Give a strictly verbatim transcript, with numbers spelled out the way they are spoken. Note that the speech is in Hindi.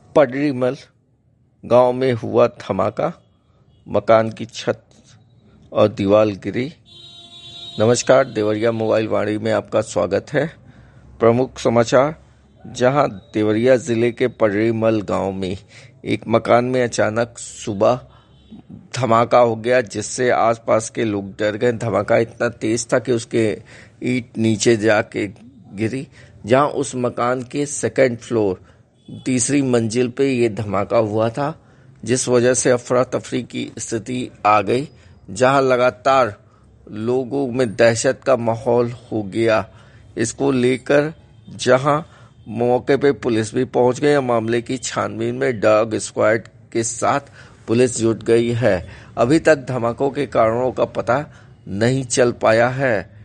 पडरीमल गांव में हुआ धमाका, मकान की छत और दीवार गिरी। नमस्कार, देवरिया मोबाइल वाणी में आपका स्वागत है। प्रमुख समाचार। जहां देवरिया जिले के पडरीमल गांव में एक मकान में अचानक सुबह धमाका हो गया, जिससे आसपास के लोग डर गए। धमाका इतना तेज था कि उसके ईंट नीचे जाके गिरी। जहां उस मकान के सेकंड फ्लोर तीसरी मंजिल पे ये धमाका हुआ था, जिस वजह से अफरा तफरी की स्थिति आ गई। जहां लगातार लोगों में दहशत का माहौल हो गया। इसको लेकर जहां मौके पे पुलिस भी पहुंच गई। मामले की छानबीन में डॉग स्क्वाड के साथ पुलिस जुट गई है। अभी तक धमाकों के कारणों का पता नहीं चल पाया है।